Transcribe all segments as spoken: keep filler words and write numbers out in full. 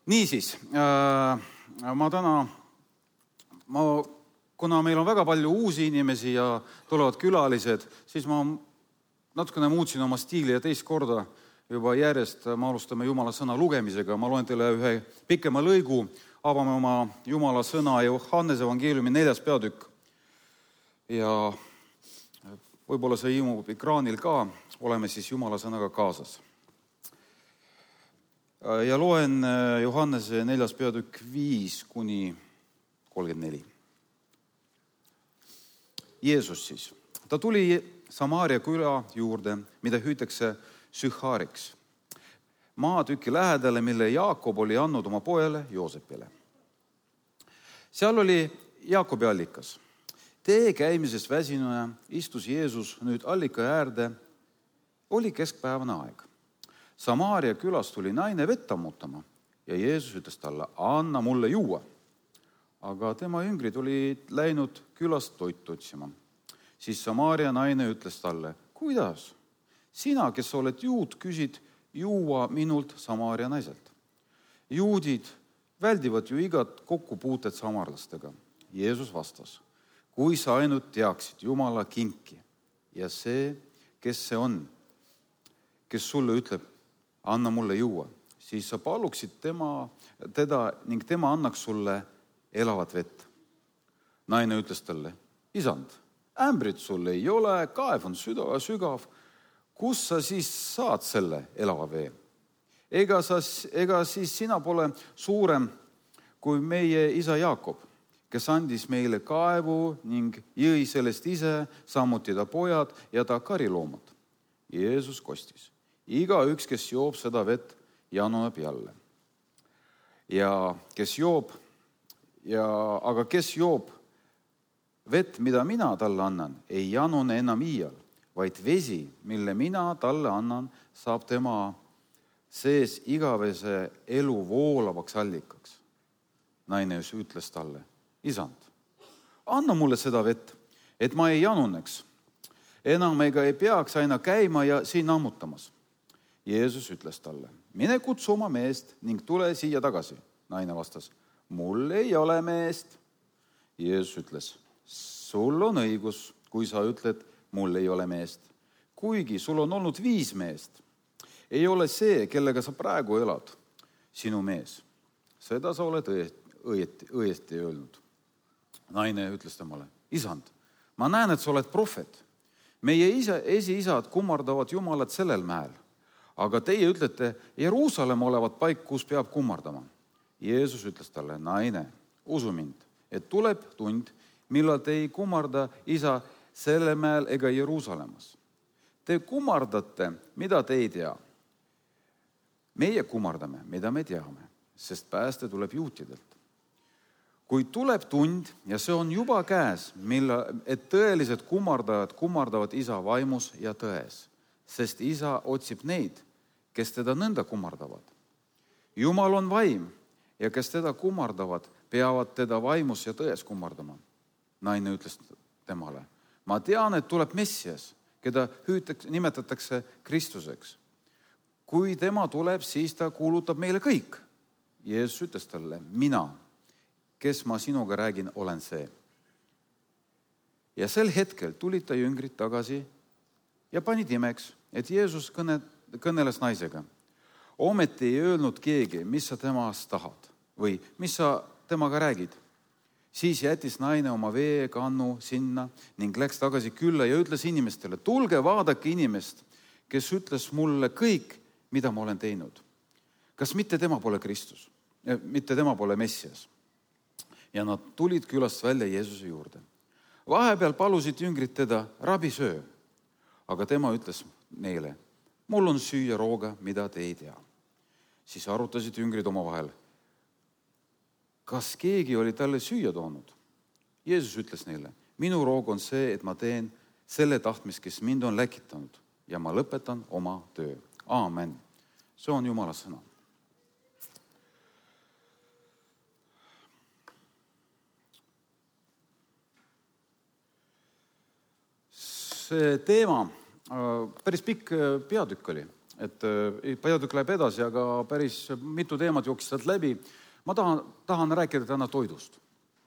Niisiis, ma täna, ma, kuna meil on väga palju uusi inimesi ja tulevad külalised, siis ma natukene muutsin oma stiili ja teist korda juba järjest me alustame Jumala sõna lugemisega. Ma loen teile ühe pikema lõigu, avame oma Jumala sõna Johannese evangeeliumi neljas peatükk. Ja võib-olla see ilmub ekraanil ka, oleme siis Jumala sõnaga kaasas. Ja loen Johannese neljas peatükk viis kuni kolmkümmend neli. Jeesus siis. Ta tuli Samaaria küla juurde, mida hüütakse Sühhariks. Maatüki lähedale, mille Jaakob oli andnud oma pojale Joosepile. Seal oli Jaakobi allikas. Tee käimises väsinuna istus Jeesus nüüd allika äärde. Oli keskpäevane aeg. Samaaria külas tuli naine vett ammutama ja Jeesus ütles talle, anna mulle juua. Aga tema jüngrid olid läinud külast toitu otsima. Siis Samaaria naine ütles talle, kuidas? Sina, kes oled juud, küsid juua minult Samaaria naiselt. Juudid väldivad ju igat kokkupuutet samarlastega. Jeesus vastas, kui sa ainult teaksid Jumala kinki ja see, kes see on, kes sulle ütleb, anna mulle juua, siis sa paluksid tema, teda ning tema annaks sulle elavat vett. Naine ütles talle, isand, ämbrit sul ei ole, kaev on sügav, kus sa siis saad selle elava vee? Ega, sa, ega siis sina pole suurem kui meie isa Jaakob, kes andis meile kaevu ning jõi sellest ise, samuti ta pojad ja ta kariloomad. Jeesus kostis. Iga üks, kes joob seda vett, januneb jälle. Ja kes joob, ja, aga kes joob vett, mida mina talle annan, ei janune enam iial, vaid vesi, mille mina talle annan, saab tema sees igavese elu voolavaks allikaks. Naine ütles talle, isand, anna mulle seda vett, et ma ei januneks. Enam ega ei peaks aina käima ja siin ammutamas. Jeesus ütles talle, mine kutsu oma meest ning tule siia tagasi. Naine vastas, mul ei ole meest. Jeesus ütles, sul on õigus, kui sa ütled, mul ei ole meest. Kuigi sul on olnud viis meest, ei ole see, kellega sa praegu elad, sinu mees. Seda sa oled õieti, õieti öelnud. Naine ütles temale, isand, ma näen, et sa oled prohvet. Meie isa, esiisad kummardavad Jumalat sellel mäel. Aga teie ütlete, Jeruusalemm olevat paik, kus peab kummardama. Jeesus ütles talle, naine, usu mind, et tuleb tund, millal te ei kummarda isa selle mäel ega Jeruusalemmas. Te kummardate, mida te ei tea. Meie kummardame, mida me teame, sest pääste tuleb juutidelt. Kui tuleb tund, ja see on juba käes, milla, et tõelised kummardajad kummardavad isa vaimus ja tões, sest isa otsib neid, kes teda nõnda kummardavad. Jumal on vaim ja kes teda kummardavad, peavad teda vaimus ja tões kummardama. Naine ütles temale, ma tean, et tuleb Messias, keda hüütakse, nimetatakse Kristuseks. Kui tema tuleb, siis ta kuulutab meile kõik. Jeesus ütles talle, mina, kes ma sinuga räägin, olen see. Ja sel hetkel tulid ta jüngrid tagasi ja panid imeks, et Jeesus kõne, kõneles naisega. Ometi ei öelnud keegi, mis sa temast tahad või mis sa temaga räägid. Siis jättis naine oma veekannu sinna ning läks tagasi külla ja ütles inimestele, tulge vaadake inimest, kes ütles mulle kõik, mida ma olen teinud. Kas mitte tema pole Kristus? Mitte tema pole Messias? Ja nad tulid külast välja Jeesuse juurde. Vahepeal palusid jüngrid teda, rabi söö. Aga tema ütles neile, mul on süüa rooga, mida te ei tea. Siis arutasid jüngrid oma vahel. Kas keegi oli talle süüa toonud? Jeesus ütles neile, minu roog on see, et ma teen selle tahtmist, kes mind on läkitanud ja ma lõpetan oma töö. Aamen. See on Jumala sõna. See teema, päris pikk peatükk oli, et peatükk läheb edasi, aga päris mitu teemat jooksis sealt läbi. Ma tahan, tahan rääkida täna toidust.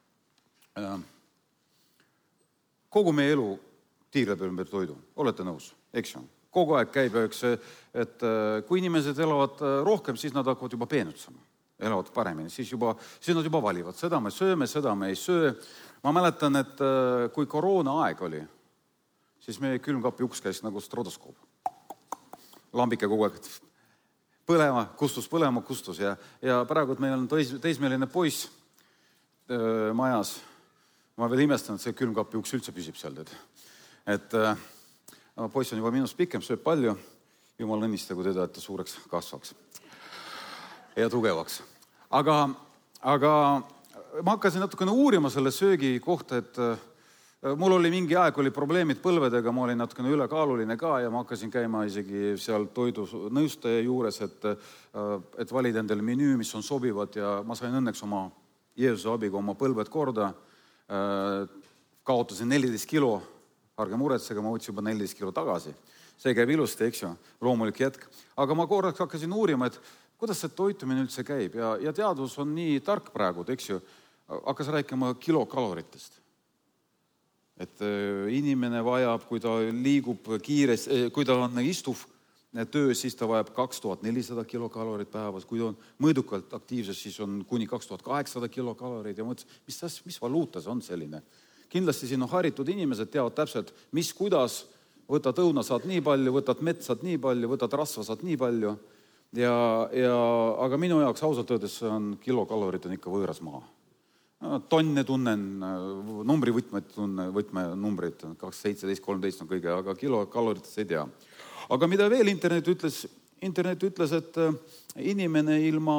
Kogu meie elu tiirleb ümber toidu, olete nõus, eks ju? Kogu aeg käib üks, et kui inimesed elavad rohkem, siis nad hakkavad juba peenutsema, elavad paremini, siis, juba, siis nad juba valivad, seda me sööme, seda me ei söö. Ma mäletan, et kui koroona aeg oli, siis meie külmkapi uks käis nagu strodoskoop. Lambike kogu aeg põlema, kustus, põlema, kustus ja, ja praegu meil on teis, teismeline poiss öö, majas. Ma veel imestan, et see külmkapi uks üldse püsib seal. Et, et öö, poiss on juba minust pikem, sööb palju. Jumal õnnistagu teda, et ta suureks kasvaks ja tugevaks. Aga, aga ma hakkasin natukene uurima selle söögi kohta, et mul oli mingi aeg, oli probleemid põlvedega, ma olin natukene ülekaaluline ka ja ma hakkasin käima isegi seal toidunõustaja juures, et, et valida endale menüü, mis on sobivad ja ma sain õnneks oma Jeesuse abiga oma põlved korda. Kaotasin neliteist kilo, ärge muretsega, ma võtsin juba neliteist kilo tagasi. See käib ilusti, eks ju, loomulik jätk. Aga ma korraks hakkasin uurima, et kuidas see toitumine üldse käib ja, ja teadus on nii tark praegu, eks ju, hakkas rääkima kilokaloritest. Et inimene vajab, kui ta liigub kiiresti, kui ta on istuv töö, siis ta vajab kaks tuhat nelisada kilokalorit päevas. Kui ta on mõõdukalt aktiivses, siis on kuni kaks tuhat kaheksasada kilokalorit ja mõtlesin, mis, mis valuuta see on selline. Kindlasti siin on haritud inimesed, teavad täpselt, mis, kuidas, võtad õuna saad nii palju, võtad mett saad nii palju, võtad rasva saad nii palju. Ja, ja, aga minu jaoks ausalt öeldes on kilokalorit on ikka võõras maa. Tonne tunnen, numbri võtmed tunne, võtme numbrid, kaks seitseteist kolmteist on kõige, aga kilokaloritest ei tea. Aga mida veel internet ütles? Internet ütles, et inimene ilma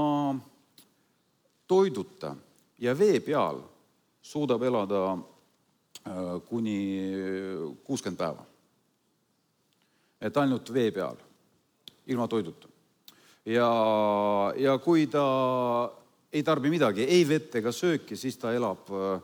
toiduta ja vee peal suudab elada kuni kuuskümmend päeva. Et ainult vee peal, ilma toiduta. Ja, ja kui ta ei tarbi midagi, ei vett ega sööki, siis ta elab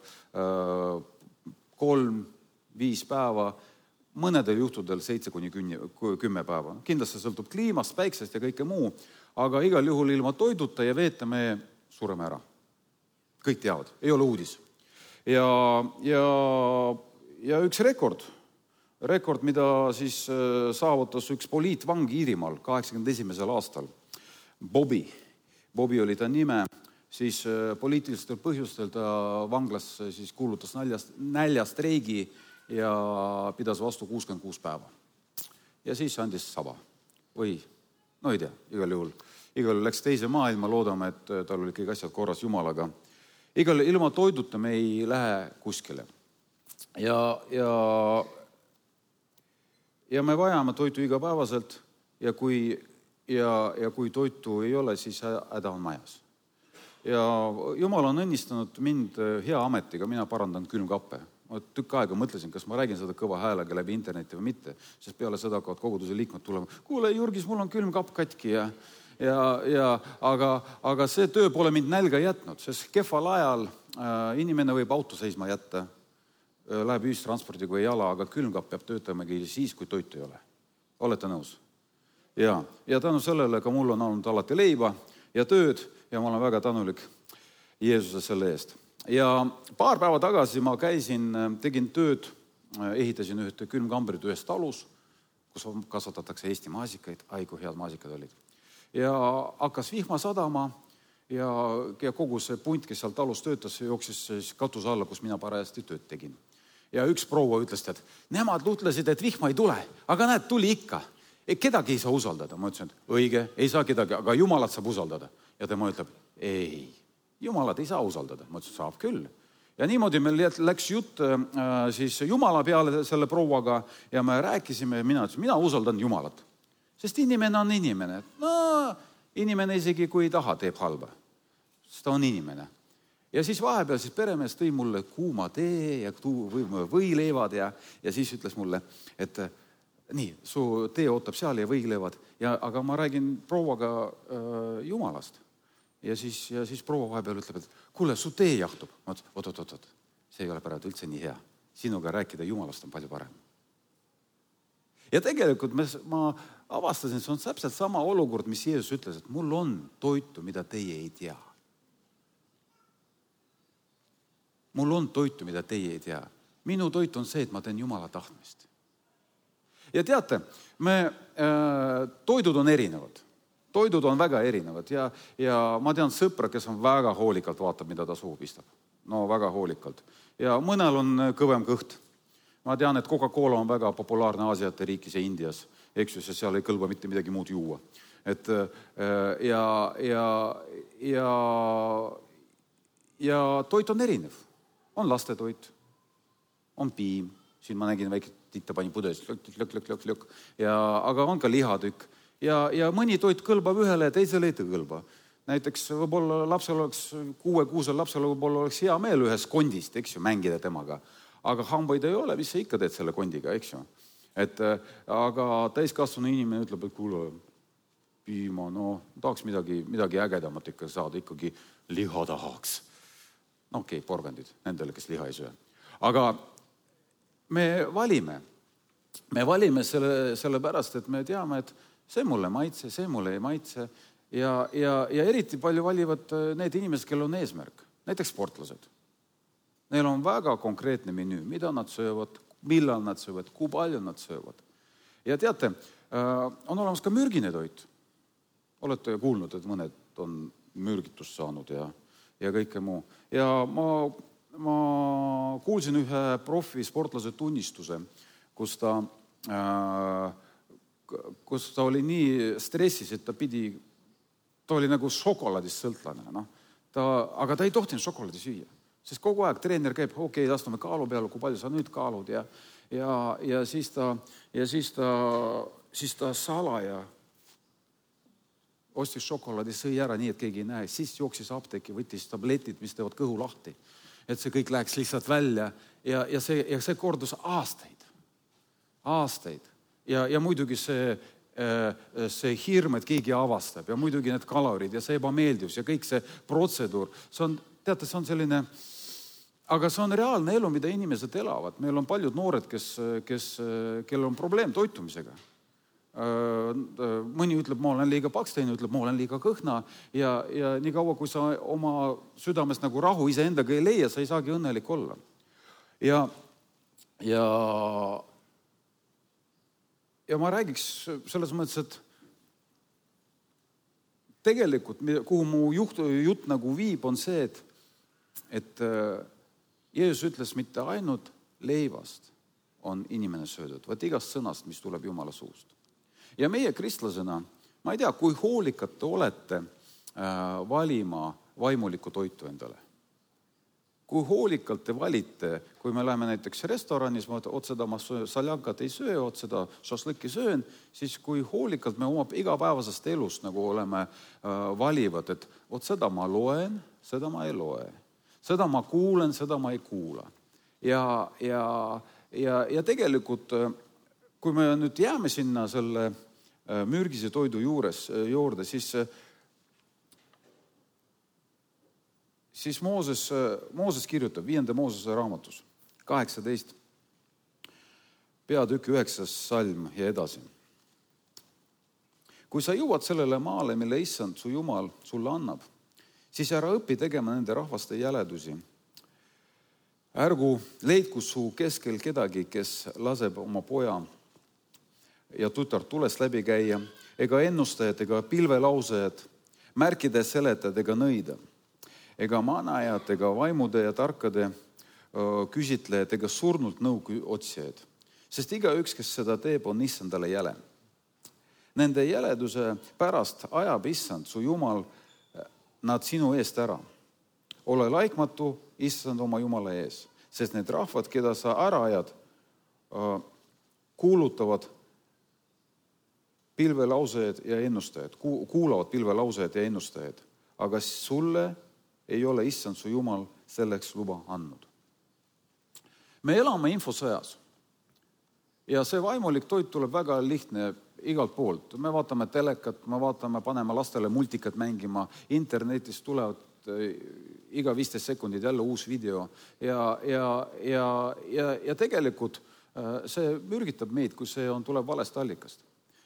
kolm, viis päeva, mõnedel juhtudel seitse kuni kümme päeva. Kindlasti sõltub kliimast, päiksest ja kõike muu, aga igal juhul ilma toiduta ja veeta me sureme ära. Kõik teavad, ei ole uudis. Ja, ja, ja üks rekord, rekord, mida siis saavutas üks poliitvang Iirimaal kaheksakümne esimesel aastal, Bobby, Bobby oli ta nime, siis poliitilistel põhjustel ta vanglas siis kuulutas näljast, näljastreigi ja pidas vastu kuuskümmend kuus päeva. Ja siis andis saba. Või, no ei tea, igal juhul. Igal juhul läks teise maailma, loodame, et tal oli kõik asjad korras Jumalaga. Igal ilma toiduta me ei lähe kuskile. Ja, ja, ja me vajame toitu igapäevaselt ja kui, ja, ja kui toitu ei ole, siis häda on majas. Ja Jumal on õnnistanud mind hea ametiga, mina parandan külmkappe. Ma tükk aega mõtlesin, kas ma räägin seda kõva häälega läbi interneti või mitte, sest peale seda hakkavad koguduse liikmed tulema. Kuule, Jurgis, mul on külmkapp katki ja, ja, ja aga, aga see töö pole mind nälga jätnud, sest kehval ajal äh, inimene võib auto seisma jätta, äh, läheb ühistranspordiga või jala, aga külmkapp peab töötamagi siis, kui toitu ei ole. Olete nõus? Ja, ja tänu sellele ka mul on olnud alati leiba ja tööd ja ma olen väga tänulik Jeesuse selle eest. Ja paar päeva tagasi ma käisin, tegin tööd, ehitasin ühte külmkambrit ühes talus, kus kasvatatakse Eesti maasikaid, aigu head maasikad olid. Ja hakkas vihma sadama ja, ja kogu see punt, kes seal talus töötas, jooksis katuse alla, kus mina parajasti tööd tegin. Ja üks proua ütles, et nemad ütlesid, et vihma ei tule, aga näed, tuli ikka. Kedagi ei saa usaldada. Ma ütlesin, et õige, ei saa kedagi, aga Jumalat saab usaldada. Ja tema ütleb, ei, Jumalat ei saa usaldada. Ma ütlesin, saab küll. Ja niimoodi meil läks jutt äh, siis Jumala peale selle prouaga ja me rääkisime, mina ütlesin, mina usaldan Jumalat. Sest inimene on inimene. No, inimene isegi kui ei taha, teeb halba. Sest ta on inimene. Ja siis vahepeal siis peremees tõi mulle kuuma tee ja võileivad ja, ja siis ütles mulle, et nii, su tee ootab seal ja võileivad, ja, aga ma räägin prouaga äh, Jumalast. Ja siis, ja siis proua vahepeal ütleb, et kuule, su tee jahtub. Ma ütlen, oot, oot, oot, see ei ole praegu üldse nii hea. Sinuga rääkida Jumalast on palju parem. Ja tegelikult me, ma, avastasin, see on täpselt sama olukord, mis Jeesus ütles, et mul on toitu, mida teie ei tea. Mul on toitu, mida teie ei tea. Minu toit on see, et ma teen Jumala tahtmist. Ja teate, me, äh, toidud on erinevad. Toidud on väga erinevad ja, ja ma tean sõpra, kes on väga hoolikalt vaatab, mida ta suhu pistab. No väga hoolikalt. Ja mõnel on kõvem kõht. Ma tean, et Coca-Cola on väga populaarne Aasiate riikis ja Indias. Eks ju, sest seal ei kõlba mitte midagi muud juua. Et, ja, ja, ja, ja toit on erinev. On lastetoit, on piim. Siin ma nägin väike titta pani pudes, lök, lök, lök, lök, lök. Ja, aga on ka lihatükk. Ja, ja mõni toit kõlbab ühele ja teisele ei kõlba. Näiteks võib-olla lapsel oleks, kuue kuusel lapsel võib-olla oleks hea meel ühes kondist, eks ju, mängida temaga. Aga hambaid ei ole, mis sa ikka teed selle kondiga, eks ju. Et, aga täiskasvanu inimene ütleb, et kuule, piima, no tahaks midagi, midagi ägedamat ikka saada, ikkagi liha tahaks. No okei, okay, porgandid, nendele, kes liha ei söö. Aga me valime. Me valime selle, selle pärast, et me teame, et see mulle maitse, see mulle ei maitse. Ja, ja, ja eriti palju valivad need inimesed, kellel on eesmärk. Näiteks sportlased. Neil on väga konkreetne menüü, mida nad söövad, millal nad söövad, kui palju nad söövad. Ja teate, on olemas ka mürgine toit. Olete kuulnud, et mõned on mürgitust saanud ja, ja kõike muu. Ja ma, ma kuulsin ühe profi sportlase tunnistuse, kus ta, kus ta oli nii stressis, et ta pidi ta oli nagu šokolaadist sõltlane, no. ta, aga ta ei tohtinud šokolaadi süüa. Sest kogu aeg treener käib, okei, okay, astume kaalu peale, kui palju sa nüüd kaalud ja, ja, ja siis ta, ja siis ta, siis ta salaja ostis šokolaadi, sõi ära nii, et keegi ei näe. Siis jooksis apteeki, võttis tabletid, mis teevad kõhu lahti. Et see kõik läheks lihtsalt välja ja, ja, see, ja see kordus aastaid. Aastaid. Ja, ja muidugi see see hirm, et keegi avastab ja muidugi need kalorid ja see ebameeldivus ja kõik see protseduur. See on, teate, see on selline, aga see on reaalne elu, mida inimesed elavad. Meil on paljud noored, kes, kes, kellel on probleem toitumisega. Mõni ütleb, ma olen liiga paks, teine ütleb, ma olen liiga kõhna ja, ja nii kaua, kui sa oma südames nagu rahu iseendaga ei leia, sa ei saagi õnnelik olla. Ja, ja Ja ma räägiks selles mõttes, et tegelikult, kuhu mu juht, jutt nagu viib, on see, et, et Jeesus ütles mitte ainult leivast on inimene söödud, vaid igast sõnast, mis tuleb Jumala suust. Ja meie kristlasena, ma ei tea, kui hoolikad te olete valima vaimulikku toitu endale. Kui hoolikalt te valite, kui me läheme näiteks restoranis, ma oot seda ma saljankat ei söö, oot seda šašlõkki söön, siis kui hoolikalt me oma igapäevasest elust nagu oleme äh, valivad, et oot seda ma loen, seda ma ei loe. Seda ma kuulen, seda ma ei kuula. Ja, ja, ja, ja tegelikult, kui me nüüd jääme sinna selle äh, mürgise toidu juures, äh, juurde, siis äh, siis Mooses, Mooses kirjutab viienda Moosese raamatus, kaheksateist, peatükk üheksas salm ja edasi. Kui sa jõuad sellele maale, mille issand su Jumal sulle annab, siis ära õpi tegema nende rahvaste jäledusi. Ärgu leidku su keskel kedagi, kes laseb oma poja ja tütar tulest läbi käia, ega ennustajad, ega pilvelausajad, märkide seletajad, ega nõida. Ega manajad, ega vaimude ja tarkade küsitlejad, ega surnult nõu otsijad. Sest iga üks, kes seda teeb, on issandale jäle. Nende jäleduse pärast ajab issand, su Jumal, nad sinu eest ära. Ole laikmatu issand oma Jumala ees, sest need rahvad, keda sa ära ajad, kuulutavad pilvelausajad ja ennustajad, kuulavad pilvelausajad ja ennustajad, aga sulle ei ole issand su Jumal selleks luba andnud. Me elame infosõjas ja see vaimulik toit tuleb väga lihtne igalt poolt. Me vaatame telekat, me vaatame, paneme lastele multikat mängima, internetis tulevad iga viisteist sekundid jälle uus video ja, ja, ja, ja, ja tegelikult see mürgitab meid, kui see on, tuleb valest allikast.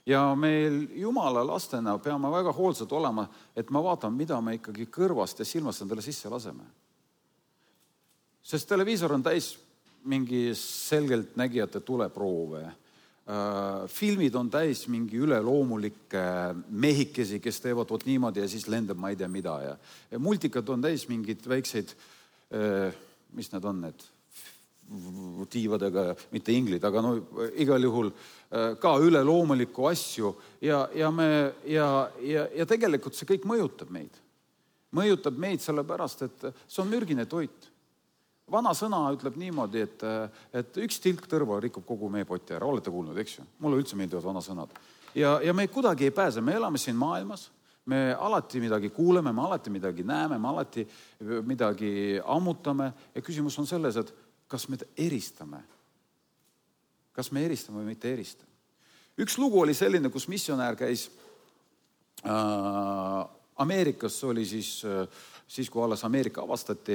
ja meil Jumala lastena peame väga hoolsad olema, et ma vaatan, mida me ikkagi kõrvast ja silmast endale sisse laseme. Sest televiisor on täis mingi selgelt nägijate tuleproove. Filmid on täis mingi üleloomulikke mehikesi, kes teevad vot niimoodi ja siis lendab ma ei tea mida. Ja multikad on täis mingid väikseid, mis need on need, tiivadega, mitte inglid, aga no igal juhul ka üleloomulikku asju. Ja, ja, me, ja, ja, ja tegelikult see kõik mõjutab meid. Mõjutab meid sellepärast, et see on mürgine toit. Vana sõna ütleb niimoodi, et, et üks tilk tõrva rikub kogu meie poti ära. Olete kuulnud, eks ju? Mulle üldse meeldivad vana sõnad. Ja, ja me kuidagi ei pääse. Me elame siin maailmas, me alati midagi kuuleme, me alati midagi näeme, me alati midagi ammutame. Ja küsimus on selles, et kas me eristame? Kas me eristame või mitte erista? Üks lugu oli selline, kus missionäär käis äh, Ameerikas, oli siis, siis, kui alles Ameerika avastati,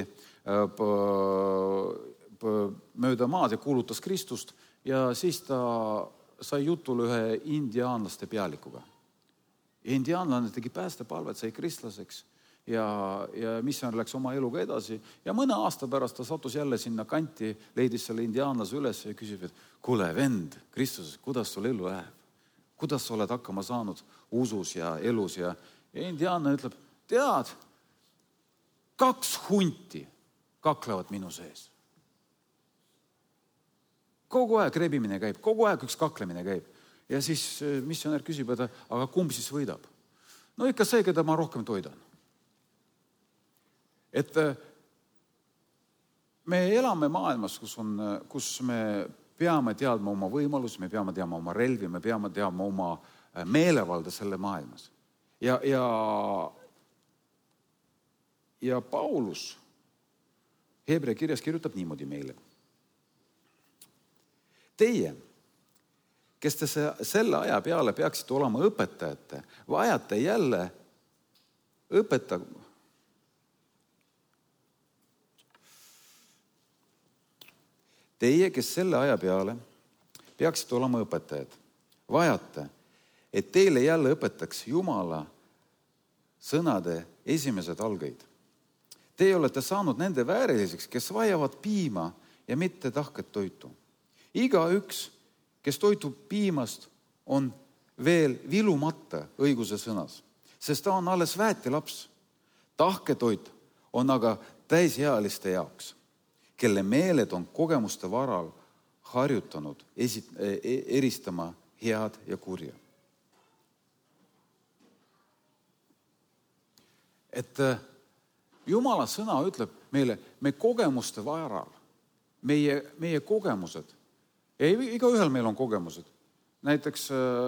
mööda maad ja kuulutas Kristust ja siis ta sai jutule ühe indiaanlaste pealikuga. Indiaanlane tegi päästepalvet, sai kristlaseks ja, ja missioon läks oma eluga edasi ja mõne aasta pärast ta sattus jälle sinna kanti, leidis selle indiaanlase üles ja küsib, et kuule vend, Kristuses, kuidas sul elu läheb? Kuidas sa oled hakkama saanud usus ja elus ja, ja indiaanlane ütleb, tead, kaks hunti kaklevad minu sees. Kogu aeg rebimine käib, kogu aeg üks kaklemine käib. Ja siis missionär küsib, et aga kumb siis võidab? No ikka see, keda ma rohkem toidan. Et me elame maailmas, kus, on, kus me peame teadma oma võimalusi, me peame teadma oma relvi, me peame teadma oma meelevalda selle maailmas. Ja, ja, ja Paulus Hebrea kirjas kirjutab niimoodi meile. Teie, kes te selle aja peale peaksite olema õpetajate, vajate jälle õpeta... Teie, kes selle aja peale peaksite olema õpetajad, vajate, et teile jälle õpetaks Jumala sõnade esimesed algeid. Teie olete saanud nende vääriliseks, kes vajavad piima ja mitte tahket toitu. Iga üks, kes toitub piimast, on veel vilumata õiguse sõnas, sest ta on alles väetilaps. Tahketoit on aga täisealiste jaoks, kelle meeled on kogemuste varal harjutanud esit-, eristama head ja kurja. Et Jumala sõna ütleb meile, me kogemuste varal, meie, meie kogemused, ja iga ühel meil on kogemused. Näiteks,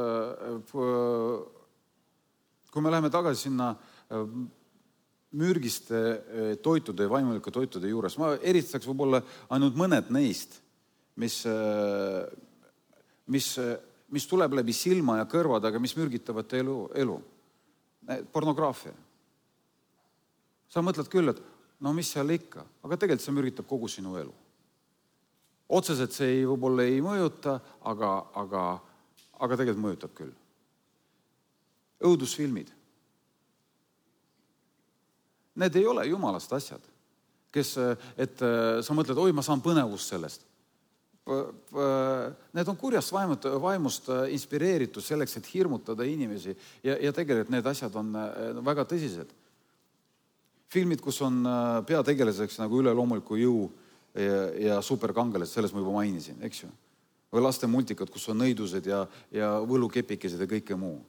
kui me läheme tagasi sinna mürgiste toitude ja vaimulike toitude juures, ma eristaks võib-olla ainult mõned neist, mis, mis, mis tuleb läbi silma ja kõrvad, aga mis mürgitavad elu, elu. Pornograafia. Sa mõtled küll, et no mis seal ikka, aga tegelikult see mürgitab kogu sinu elu. Otseselt see ei, võib-olla ei mõjuta, aga, aga, aga tegelikult mõjutab küll. Õudusfilmid. Need ei ole jumalast asjad, kes, et sa mõtled, oi, ma saan põnevust sellest. Need on kurjast vaimust, vaimust inspireeritud selleks, et hirmutada inimesi ja, ja tegelikult need asjad on väga tõsised. Filmid, kus on peategelaseks nagu üleloomuliku jõu ja, ja superkangelased, selles ma juba mainisin, eks ju. Või laste multikad, kus on nõidused ja, ja võlukepikesed ja kõike muu.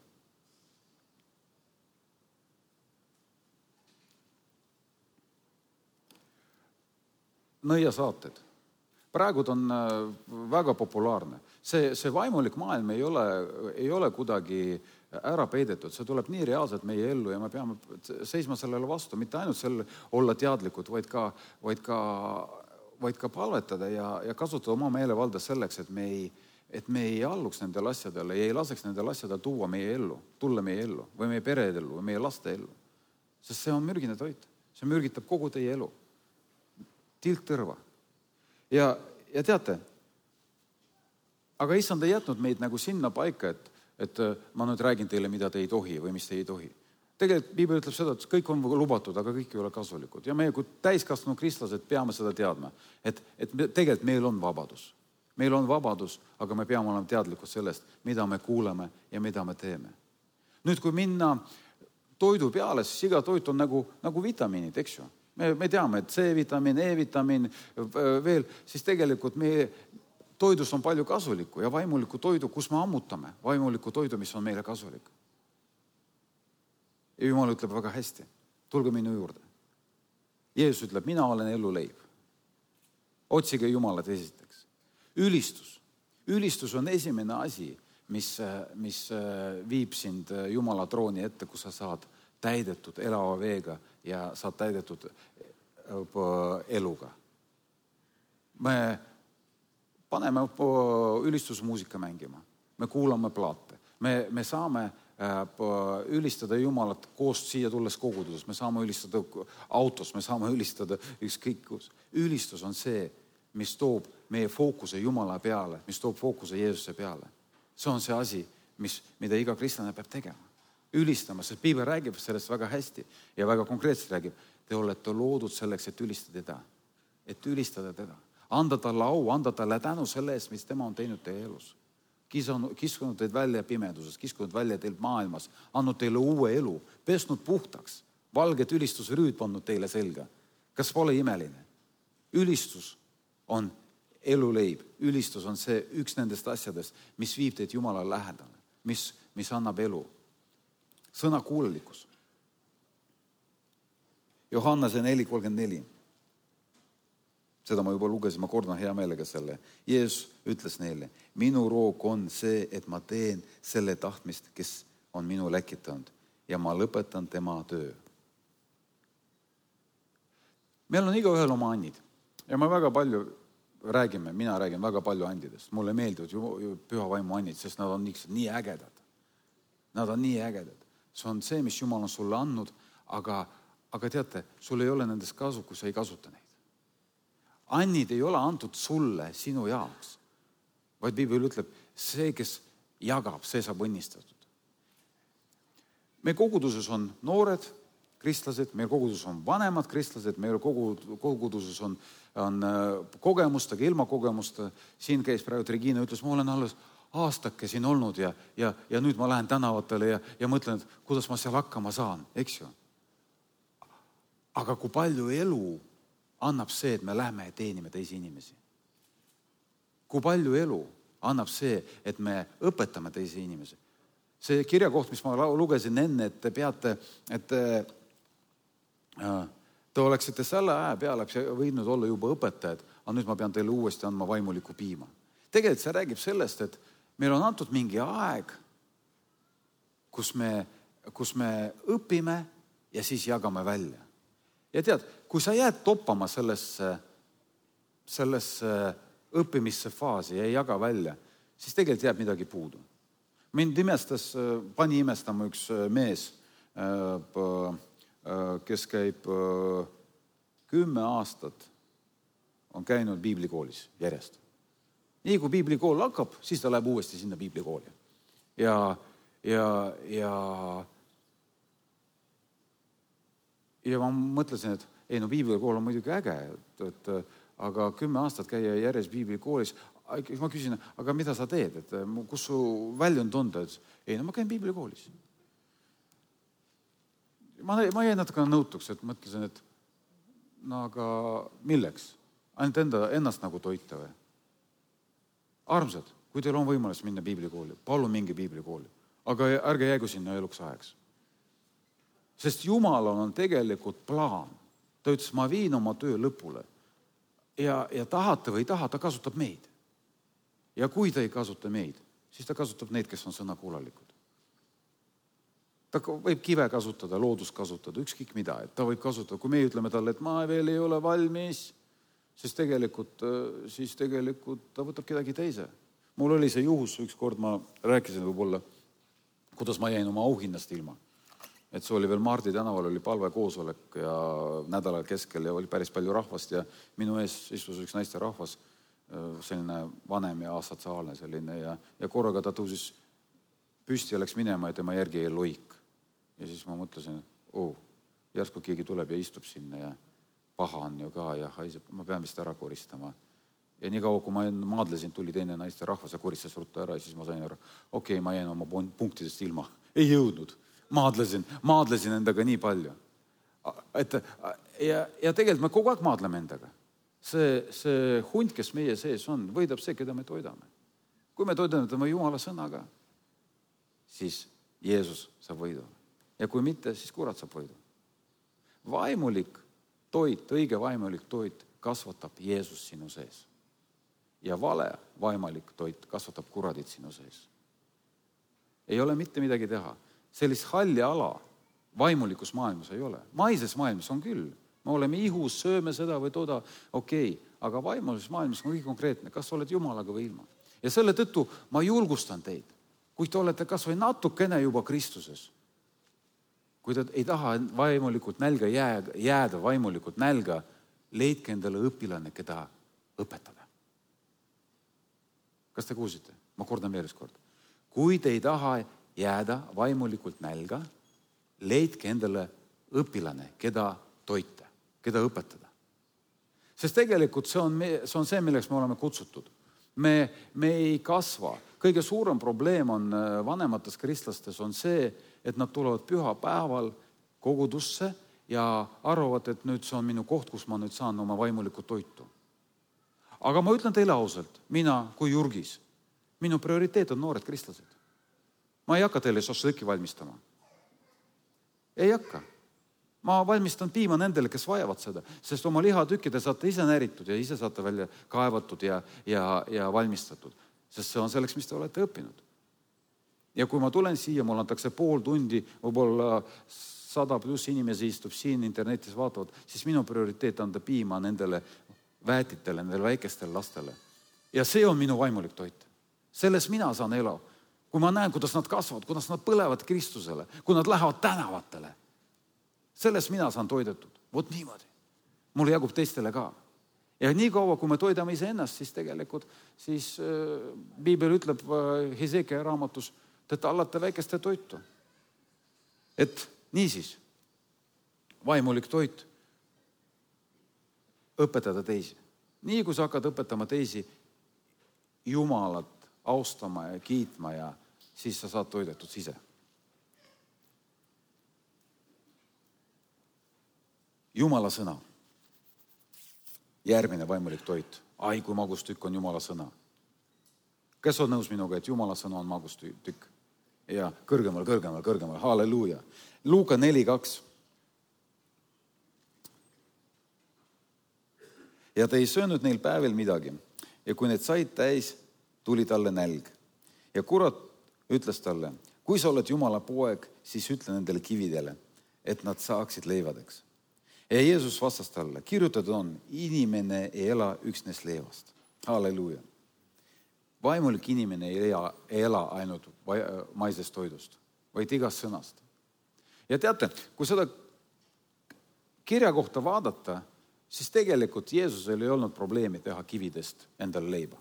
Nõiasaated. Praegu on väga populaarne. See, see vaimulik maailm ei ole, ei ole kuidagi ära peidetud. See tuleb nii reaalselt meie ellu ja me peame seisma sellele vastu. Mitte ainult selle olla teadlikud, vaid ka, vaid ka, vaid ka palvetada ja, ja kasutada oma meelevalda selleks, et me ei, et me ei alluks nendele asjadele ja ei laseks nendele asjadele tuua meie ellu, tulla meie ellu või meie perede ellu või meie laste ellu. Sest see on mürgine toit. See mürgitab kogu teie elu. Tilk tõrva. Ja, ja teate, aga issand ei jätnud meid nagu sinna paika, et, et ma nüüd räägin teile, mida te ei tohi või mis te ei tohi. Tegelikult Piibel ütleb seda, et kõik on lubatud, aga kõik ei ole kasulikud. Ja meie kui täiskasvanud kristlased peame seda teadma, et, et me, tegelikult meil on vabadus. Meil on vabadus, aga me peame olema teadlikud sellest, mida me kuuleme ja mida me teeme. Nüüd, kui minna toidu peale, siis iga toit on nagu, nagu vitamiinid, eks ju. Me, me teame, et C-vitamiin, E-vitamiin veel, siis tegelikult meie toidus on palju kasulikku ja vaimulikku toidu, kus me ammutame vaimulikku toidu, mis on meile kasulik. Ja Jumal ütleb väga hästi, tulge minu juurde. Jeesus ütleb, mina olen eluleib. Otsige Jumalat esiteks. Ülistus. Ülistus on esimene asi, mis, mis viib sind Jumala trooni ette, kus sa saad täidetud elava veega ja saad täidetud eluga. Me paneme ülistusmuusika mängima. Me kuulame plaate. Me, me saame ülistada Jumalat koos siia tulles koguduses. Me saame ülistada autos, me saame ülistada ükskõik kus. Ülistus on see, mis toob meie fookuse Jumala peale, mis toob fookuse Jeesuse peale. See on see asi, mis, mida iga kristlane peab tegema. Ülistama, sest Piibel räägib sellest väga hästi ja väga konkreetselt räägib. Te olete loodud selleks, et ülistada teda. Et ülistada teda. Anda talle au, anda talle tänu selle eest, mis tema on teinud teie elus. Kiskunud teid välja pimeduses, kiskunud välja teilt maailmas, andnud teile uue elu, pesnud puhtaks, valget ülistusrüüd pannud teile selga. Kas pole imeline? Ülistus on eluleib. Ülistus on see üks nendest asjadest, mis viib teid Jumala lähedale, mis, mis annab elu. Sõna kuulelikkus. Johannese neli kolmkümmend neli. Seda ma juba lugesin, ma kordan hea meelega selle. Jeesus ütles neile, minu roog on see, et ma teen selle tahtmist, kes on minu läkitanud ja ma lõpetan tema töö. Meil on igaühel oma annid ja me väga palju räägime, mina räägin väga palju andidest. Mulle meeldivad ju püha vaimu annid, sest nad on nii ägedad. Nad on nii ägedad. See on see, mis Jumal on sulle andnud, aga, aga teate, sul ei ole nendest kasu, kui sa ei kasuta neid. Annid ei ole antud sulle, sinu jaoks, vaid Piibel ütleb, see, kes jagab, see saab õnnistatud. Meil koguduses on noored kristlased, meil koguduses on vanemad kristlased, meil koguduses on, on kogemustega, ilma kogemusta. Siin käis praegu Regina, ütles, ma olen alles aastake siin olnud ja, ja, ja nüüd ma lähen tänavatele ja, ja mõtlen, et kuidas ma seal hakkama saan, eks ju. Aga kui palju elu annab see, et me lähme ja teenime teisi inimesi. Kui palju elu annab see, et me õpetame teisi inimesi. See kirjakoht, mis ma lugesin enne, et te peate, et te, te oleksite selle aja peale võinud olla juba õpetajad, aga nüüd ma pean teile uuesti andma vaimuliku piima. Tegelikult see räägib sellest, et meil on antud mingi aeg, kus me, kus me õpime ja siis jagame välja. Ja tead, kui sa jääd toppama sellesse, sellesse õppimisse faasi ja ei jaga välja, siis tegelikult jääb midagi puudu. Mind imestas, pani imestama üks mees, kes käib kümme aastat, on käinud piiblikoolis järjest. Nii kui piiblikool hakkab, siis ta läheb uuesti sinna piiblikooli. Ja, ja, ja Ja ma mõtlesin, et ei, no piiblikool on muidugi äge, et, et, aga kümme aastat käia järjest piiblikoolis. Ma küsin, aga mida sa teed? Et, kus su väljund on? Et, ei, no ma käin piiblikoolis. Ma, ma jäin natukene nõutuks, et mõtlesin, et no aga milleks? Ainult enda, ennast nagu toita või? Armsad, kui teil on võimalus minna piiblikooli, palun mingi piiblikooli. Aga ärge jäägu sinna eluks ajaks. Sest Jumalal on tegelikult plaan. Ta ütles, ma viin oma töö lõpule. Ja, ja tahate või ei taha, ta kasutab meid. Ja kui ta ei kasuta meid, siis ta kasutab neid, kes on sõnakuulalikud. Ta võib kive kasutada, loodust kasutada, ükskõik mida. Et ta võib kasutada, kui me ütleme talle, et ma veel ei ole valmis, siis tegelikult, siis tegelikult ta võtab kedagi teise. Mul oli see juhus, üks kord ma rääkisin võib-olla, kuidas ma jäin oma auhinnast ilma. Et see oli veel Mardi tänaval, oli palvekoosolek ja nädala keskel ja oli päris palju rahvast ja minu ees istus üks naiste rahvas, selline vanem ja aastatsaalne selline ja, ja korraga ta tõusis püsti ja läks minema ja tema järgi jäi loik. Ja siis ma mõtlesin, et oh, järsku keegi tuleb ja istub sinna ja paha on ju ka ja haiseb, ma pean vist ära koristama. Ja nii kaua, kui ma maadlesin, tuli teine naiste rahvas ja koristas ruttu ära ja siis ma sain aru, okei, okay, ma jäin oma punktidest ilma. Ei jõudnud. Maadlesin, maadlesin endaga nii palju. Et, ja, ja tegelikult me kogu aeg maadleme endaga. See, see hunt, kes meie sees on, võidab see, keda me toidame. Kui me toidame tema Jumala sõnaga, siis Jeesus saab võidu. Ja kui mitte, siis kurat saab võidu. Vaimulik toit, õige vaimulik toit kasvatab Jeesus sinu sees. Ja vale vaimulik toit kasvatab kuradit sinu sees. Ei ole mitte midagi teha. Sellist halli ala vaimulikus maailmas ei ole. Maises maailmas on küll. Me oleme ihus, sööme seda või toda, okei. Okay. Aga vaimulikus maailmas on kõik konkreetne. Kas oled Jumalaga või ilma? Ja selle tõttu ma julgustan teid. Kui te olete kas või natukene juba Kristuses, kui te ei taha vaimulikult nälga jääda, jääda vaimulikult nälga, leidke endale õpilane, keda õpetada. Kas te kuulsite? Ma kordan veel kord. Kui te ei taha jääda vaimulikult nälga, leidke endale õpilane, keda toita, keda õpetada. Sest tegelikult see on, me, see on see, milleks me oleme kutsutud. Me, me ei kasva. Kõige suurem probleem on vanemates kristlastes on see, et nad tulevad pühapäeval kogudusse ja arvavad, et nüüd see on minu koht, kus ma nüüd saan oma vaimulikku toitu. Aga ma ütlen teile ausalt, mina kui Jurgis, minu prioriteet on noored kristlased. Ma ei hakka teile šašlõki valmistama. Ei hakka. Ma valmistan piima nendele, kes vajavad seda, sest oma lihatükkide saate ise näritud ja ise saate välja kaevatud ja, ja, ja valmistatud, sest see on selleks, mis te olete õppinud. Ja kui ma tulen siia, mul antakse pool tundi, võib-olla sada pluss inimesi istub siin internetis vaatavad, siis minu prioriteet anda piima nendele väetitele, nendele väikestele lastele. Ja see on minu vaimulik toit. Selles mina saan elu. Kui ma näen, kuidas nad kasvavad, kuidas nad põlevad Kristusele, kui nad lähevad tänavatele, selles mina saan toidetud. Vot niimoodi. Mulle jagub teistele ka. Ja nii kaua, kui me toidame ise ennast, siis tegelikult siis äh, Biibel ütleb äh, Hesekia raamatus, te tallate väikeste toitu. Et niisiis, vaimulik toit õpetada teisi. Nii kui sa hakkad õpetama teisi Jumalat austama ja kiitma ja siis sa saad toidetud ise. Jumala sõna. Järgmine vaimulik toit. Ai, kui magustükk on Jumala sõna. Kes on nõus minuga, et Jumala sõna on magustükk? Ja kõrgemal, kõrgemal, kõrgemal. Halleluuja. Luuka neli kaks. Ja ta ei söönud neil päevil midagi. Ja kui need said täis, tuli talle nälg. Ja kurat ütles talle, kui sa oled Jumala poeg, siis ütle nendele kividele, et nad saaksid leivadeks. Ja Jeesus vastas talle, kirjutatud on, inimene ei ela üksnes leivast. Halleluuja. Vaimulik inimene ei ela, ei ela ainult maisest toidust, vaid igast sõnast. Ja teate, kui seda kirja kohta vaadata, siis tegelikult Jeesusel ei olnud probleemi teha kividest endale leiba.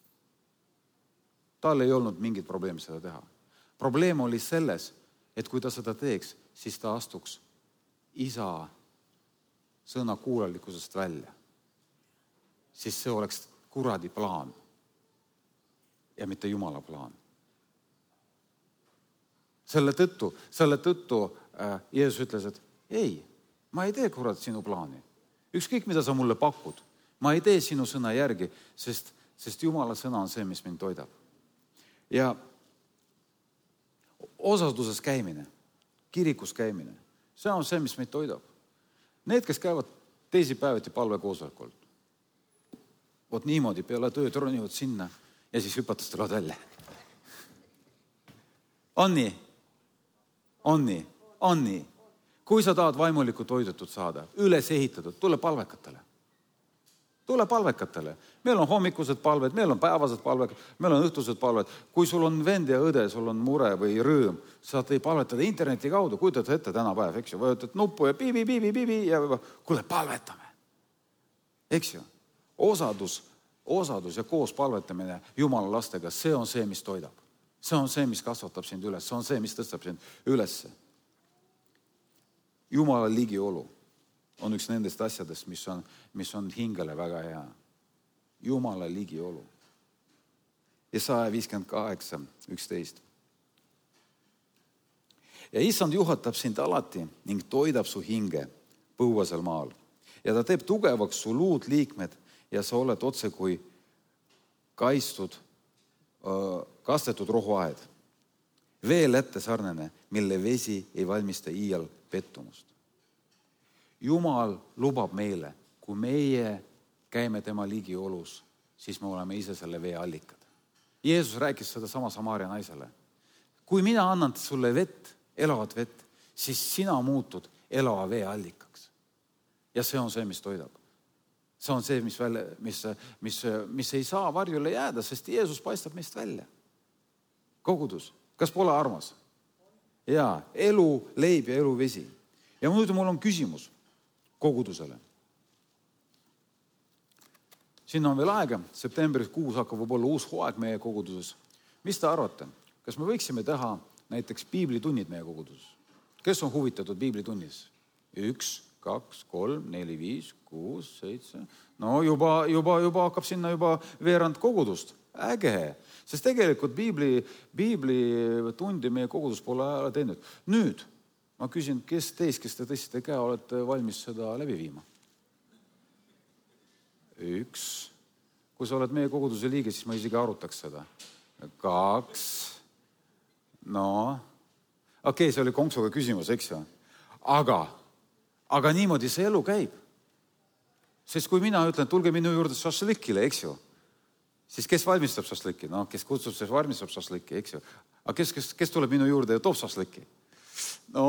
Tal ei olnud mingit probleemi seda teha. Probleem oli selles, et kui ta seda teeks, siis ta astuks isa sõna kuulallikkusest välja. Siis see oleks kuradi plaan ja mitte Jumala plaan. Selle tõttu, selle tõttu äh, Jeesus ütles, et ei, ma ei tee kurat sinu plaani. Ükskõik, mida sa mulle pakud. Ma ei tee sinu sõna järgi, sest, sest Jumala sõna on see, mis mind toidab. Ja osaduses käimine, kirikus käimine, see on see, mis meid toidab. Need, kes käivad teisipäeviti palvekoosolekul, vot niimoodi peale tööd ronivad sinna ja siis hüpates tulevad välja. On nii? On nii? On nii? Kui sa tahad vaimulikku toidetud saada, üles ehitatud, tule palvekatele. Tule palvekatele. Meil on hommikused palved, meil on päevased palved, meil on õhtused palved. Kui sul on vend ja õde, sul on mure või rõõm, saad ei palvetada interneti kaudu, kujutad ette tänapäev, eks ju, vajutad nuppu ja piibi, piibi, piibi ja kuule, palvetame. Eks ju, osadus, osadus ja koos palvetamine Jumala lastega, see on see, mis toidab. See on see, mis kasvatab sind üles. See on see, mis tõstab sind ülesse. Jumala ligiolu on üks nendest asjadest, mis on, mis on hingele väga hea. Jumala ligiolu. Jesaja viiskümmend kaheksa, üksteist. Ja issand juhatab sind alati ning toidab su hinge põuasel maal. Ja ta teeb tugevaks su luud liikmed ja sa oled otse kui kaistud, kastetud rohuaed. Vee lätte sarnane, mille vesi ei valmista iial pettumust. Jumal lubab meile, kui meie käime tema ligiolus, siis me oleme ise selle vee allikad. Jeesus rääkis seda sama Samaaria naisele. Kui mina annan sulle vett, elavat vett, siis sina muutud elava vee allikaks. Ja see on see, mis toidab. See on see, mis, välja, mis, mis, mis ei saa varjule jääda, sest Jeesus paistab meist välja. Kogudus. Kas pole armas? Jaa, elu, leib ja elu vesi. Ja muidu mul on küsimus kogudusele. Sinna on veel aega. Septembris kuus hakkab võib-olla uus hooaeg meie koguduses. Mis te arvate? Kas me võiksime teha näiteks piiblitunnid meie koguduses? Kes on huvitatud piiblitunnis? Üks, kaks, kolm, neli, viis, kuus, seitse. No juba, juba, juba hakkab sinna juba veerand kogudust. Äge. Sest tegelikult piibli, piibli tundi meie kogudus pole ära teinud. Nüüd ma küsin, kes teist, kes te tõstsite käe, olete valmis seda läbi viima? Üks. Kui sa oled meie koguduse liige, siis ma isegi arutaks seda. Kaks. No. Okei, see oli konksuga küsimus, eks ju? Aga, aga niimoodi see elu käib. Sest kui mina ütlen, tulge minu juurde šašlikile, eks ju? Siis kes valmistab šašliki? No, kes kutsub, see valmistab šašliki, eks ju? Aga kes, kes, kes tuleb minu juurde ja toob šašliki? No,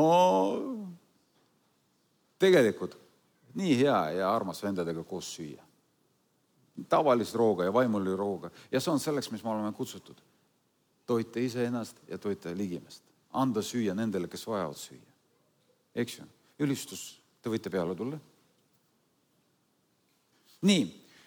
tegelikult nii hea ja armas vendadega koos süüa. Tavalist rooga ja vaimuli rooga. Ja see on selleks, mis me oleme kutsutud. Toite ise ennast ja toite ligimest. Anda süüa nendele, kes vajavad süüa. Eks ju? Ülistus, te võite peale tulla. Nii.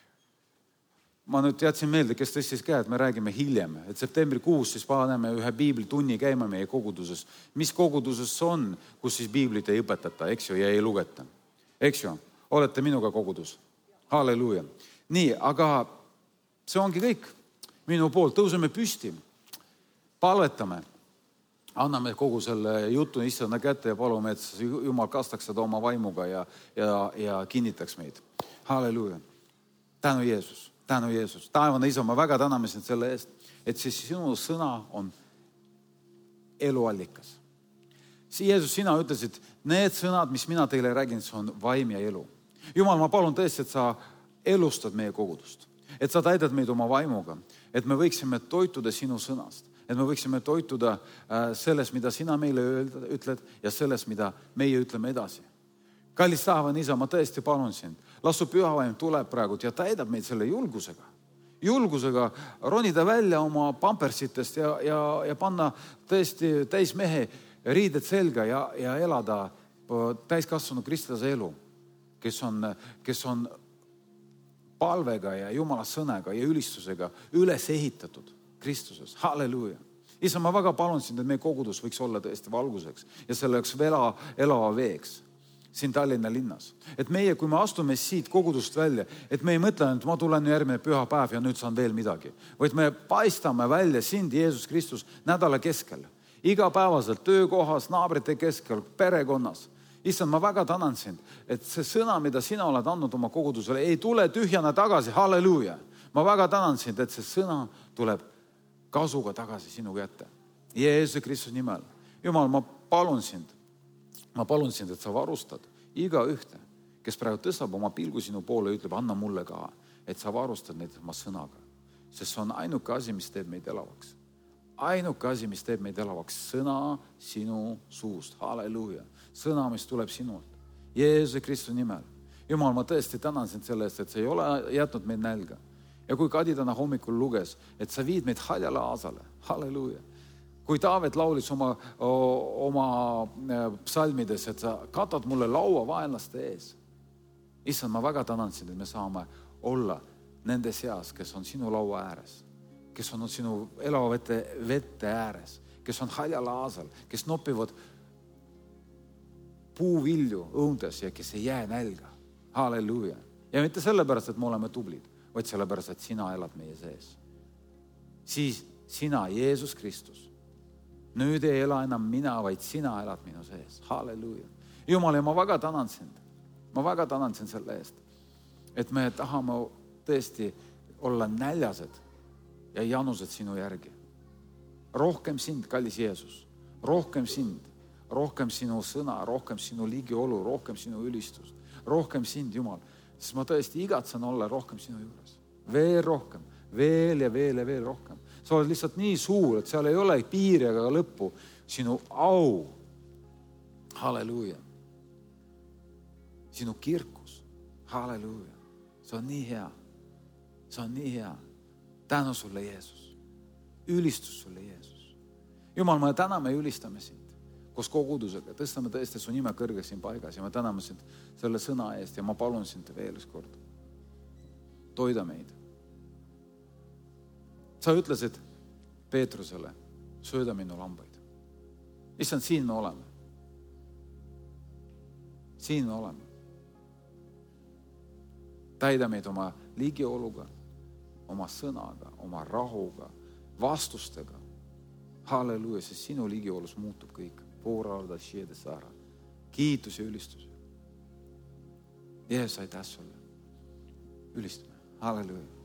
Ma nüüd jätsin meelde, kes tõstis käed, me räägime hiljem, et septembri kuus siis paneme ühe piiblitunni käima meie koguduses. Mis koguduses on, kus siis piiblit ei õpetata, eks ju, ja ei lugeta. Eks ju, olete minuga kogudus. Halleluuja. Nii, aga see ongi kõik minu poolt. Tõuseme püsti, palvetame, anname kogu selle jutu issanda kätte ja palume, et Jumal kastaks seda oma vaimuga ja, ja, ja kinnitaks meid. Halleluuja. Tänu Jeesus. Tänu Jeesus. Taevane isa, ma väga täname sind selle eest, et siis sinu sõna on eluallikas. Jeesus, sina ütlesid, need sõnad, mis mina teile räägin, see on vaim ja elu. Jumal, ma palun tõesti, et sa elustad meie kogudust, et sa täidad meid oma vaimuga, et me võiksime toituda sinu sõnast, et me võiksime toituda selles, mida sina meile ütled ja selles, mida meie ütleme edasi. Kallis taevane isa, ma tõesti palun sind. Lasu pühavaim tuleb praegu ja täidab meid selle julgusega. Julgusega ronida välja oma pampersitest ja, ja, ja panna tõesti täis mehe riided selga ja, ja elada täiskasvanu kristlase elu, kes on, kes on palvega ja Jumala sõnaga ja ülistusega üles ehitatud Kristuses. Halleluuja. Isa, ma väga palun sind, et meie kogudus võiks olla tõesti valguseks ja selleks vela, elava veeks siin Tallinna linnas. Et meie, kui me astume siit kogudust välja, et me ei mõtle, et ma tulen järgmine püha päev ja nüüd saan veel midagi. Vaid me paistame välja sind, Jeesus Kristus, nädala keskel. Igapäevaselt, töökohas, naabrite keskel, perekonnas. Issand, ma väga tänan sind, et see sõna, mida sina oled andnud oma kogudusele, ei tule tühjana tagasi. Halleluuja. Ma väga tänan sind, et see sõna tuleb kasuga tagasi sinu kätte. Jeesus Kristus nimel. Jumal, ma palun sind, Ma palun sind, et sa varustad iga ühte, kes praegu tõstab oma pilgu sinu poole ja ütleb, anna mulle ka, et sa varustad neid oma sõnaga. Sest see on ainuke asi, mis teeb meid elavaks. Ainuke asi, mis teeb meid elavaks. Sõna sinu suust. Halleluuja. Sõna, mis tuleb sinult. Jeesuse Kristuse nimel. Jumal, ma tõesti tänan sind selle eest, et sa ei ole jätnud meid nälga. Ja kui Kadi täna hommikul luges, et sa viid meid haljale aasale. Halleluuja. Kui Taavet laulis oma, oma psalmides, et sa katad mulle laua vaenlaste ees. Issand, ma väga tänan sind, et me saame olla nende seas, kes on sinu laua ääres. kes on sinu elavate vette ääres, kes on haljalaasal, kes nopivad puuvilju õundes ja kes ei jää nälga. Halleluuja. Ja mitte sellepärast, et me oleme tublid, vaid sellepärast, et sina elad meie sees. Siis sina, Jeesus Kristus, nüüd ei ela enam mina, vaid sina elad minu sees. Halleluuja. Jumal, ja ma väga tänan sind. Ma väga tänan sind selle eest, et me tahame tõesti olla näljased ja janused sinu järgi. Rohkem sind, kallis Jeesus. Rohkem sind. Rohkem sinu sõna, rohkem sinu ligiolu, rohkem sinu ülistust. Rohkem sind, Jumal. Sest ma tõesti igatsen olla rohkem sinu juures. Veel rohkem. Veel ja veel ja veel rohkem. Sa oled lihtsalt nii suur, et seal ei ole piiri ega lõppu. Sinu au. Halleluuja. Sinu kirkus. Halleluuja. See on nii hea. See on nii hea. Tänu sulle, Jeesus. Ülistus sulle, Jeesus. Jumal, me täname ja ülistame sind koos kogudusega. Tõstame tõesti su nime kõrge siin paigas ja me täname sind selle sõna eest ja ma palun sind veel kord. Toida meid. Sa ütlesid Peetrusele, sööda minu lambaid. Issand, siin me oleme. Siin me oleme. Täida meid oma ligioluga, oma sõnaga, oma rahuga, vastustega. Halleluuja, sest sinu ligiolus muutub kõik. Pooralda, šiede saara. Kiitus ja ülistus. Jeesus, aitäh sulle. Ülistame. Halleluuja.